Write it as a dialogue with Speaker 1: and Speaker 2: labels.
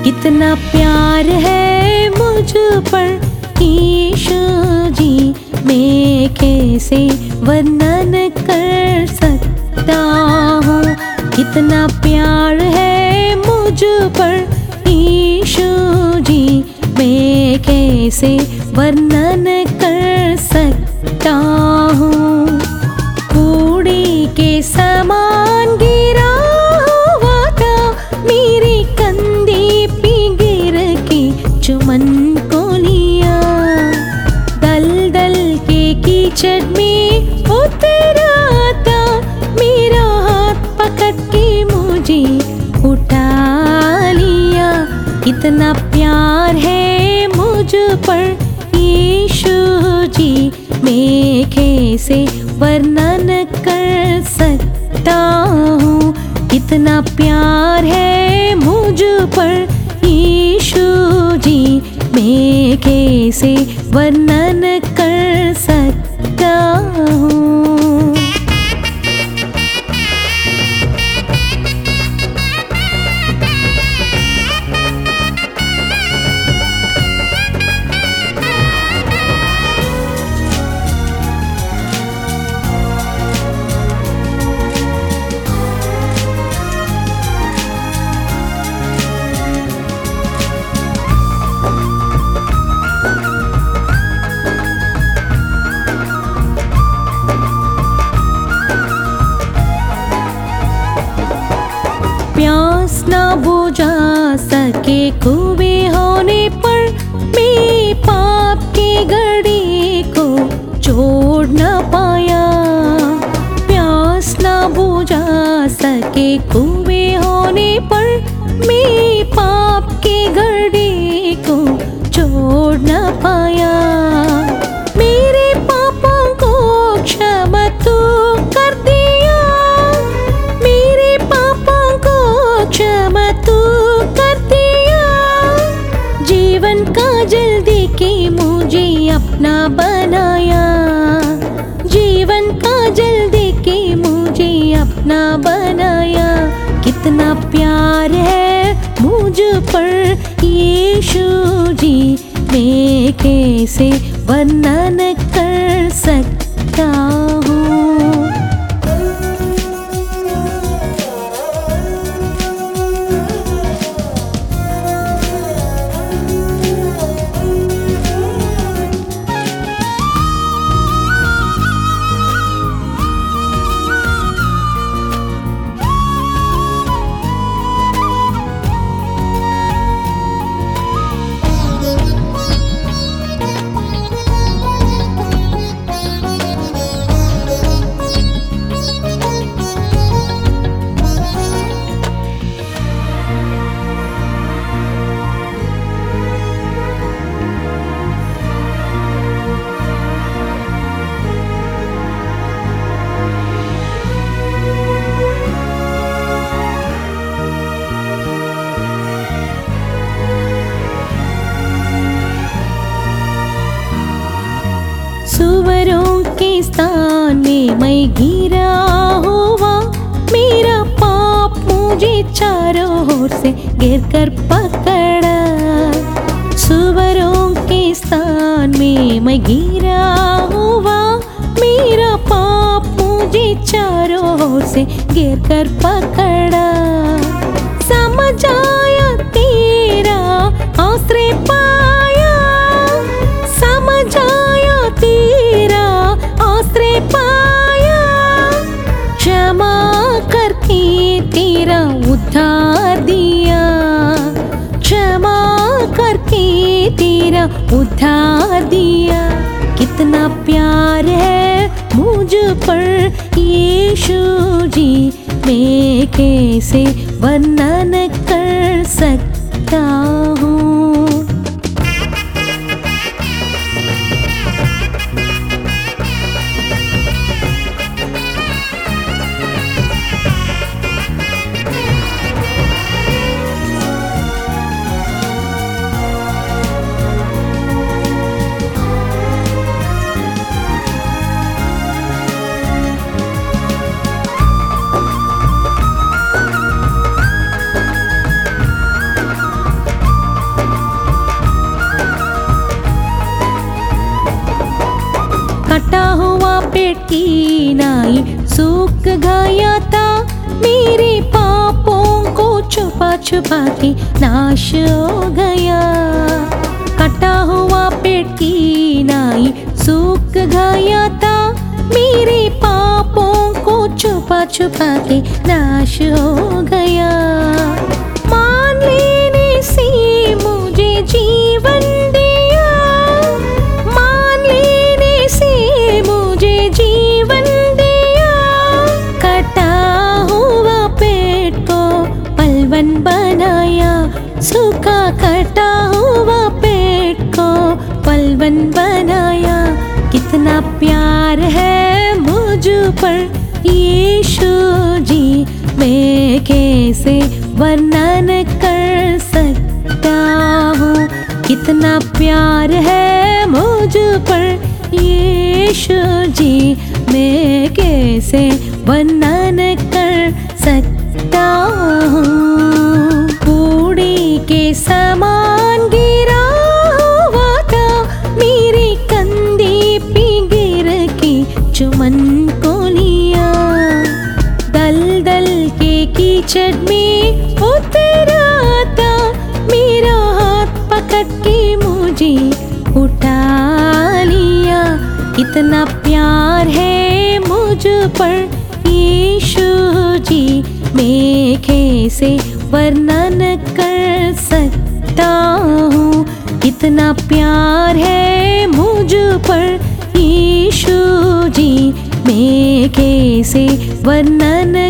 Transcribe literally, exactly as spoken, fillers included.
Speaker 1: कितना प्यार है मुझ पर यीशु जी, मैं कैसे वर्णन कर सकता हूँ। कितना प्यार है मुझ पर यीशु जी, मैं कैसे वर्णन कर सकता हूँ। कूड़े के समान गिरा हुआ था मेरे कंधे पे गिर के चुमन को लिया। दल दल के कीचड़ में उतरा था, मेरा हाथ पकड़ के मुझे उठा लिया। कितना प्यार है मुझ पर यीशु जी, मैं कैसे वर्णन कर सकता हूँ। कितना प्यार है मुझ पर यीशु जी, मैं कैसे वर्णन कर सकता हूँ। प्यास ना बुझा सके कुएं होने पर, मैं पाप के घड़े को छोड़ न पाया। प्यास ना बुझा सके कुएं होने पर, मैं पाप के घड़े को छोड़ न पाया। मेरे पापों को क्षमा तू कर दिया, मेरे पापों को क्षमा तू कर दिया। जीवन का जल दे के मुझे अपना बनाया, जीवन का जल दे के मुझे अपना बनाया। कितना प्यार है मुझ पर यीशु जी, मैं कैसे वर्णन कर सकता हूँ। सुवरों के स्थान में मैं गिरा हुआ, मेरा पाप मुझे चारों ओर से घेर कर पकड़ा। सुवरों के स्थान में मैं गिरा हुआ, मेरा पाप मुझे चारों ओर से घेर कर पकड़ा। समझ आया तेरा आश्रय पाया, समझ आया तेरा आश्रय पाया। क्षमा करके तेरा उद्धार दिया, क्षमा करके तेरा उद्धार दिया। कितना प्यार है मुझ पर यीशु जी, मैं कैसे वर्णन कर सकता हूँ। पेट की नाई सूख गया था, मेरे पापों को छुपा छुपा के नाश हो गया। कटा हुआ पेट की नाई सूख गया था, मेरे पापों को छुपा छुपा के नाश हो गया। मान लेने से मुझे जीवन दिया, मान लेने से मुझे जीवन दिया। कटा हुआ पेट को पलवन बनाया, सूखा कटा हुआ पेट को पलवन बनाया। कितना प्यार है मुझ पर यीशु जी, मैं कैसे वर्णन कर सकता हूँ। कितना प्यार है मुझ पर यीशु जी, मैं कैसे वर्णन कर सकता हूँ। कूड़े के समान गिरा हुआ था, मेरे कंधे पे गिर के चुमन को लिया। दल दल के कीचड़ में उतरा था, मेरा हाथ पकड़ के मुझे उठा लिया। कितना प्यार है मुझ पर यीशु जी, मैं कैसे वर्णन कर सकता हूँ। कितना प्यार है मुझ पर यीशु जी, मैं कैसे वर्णन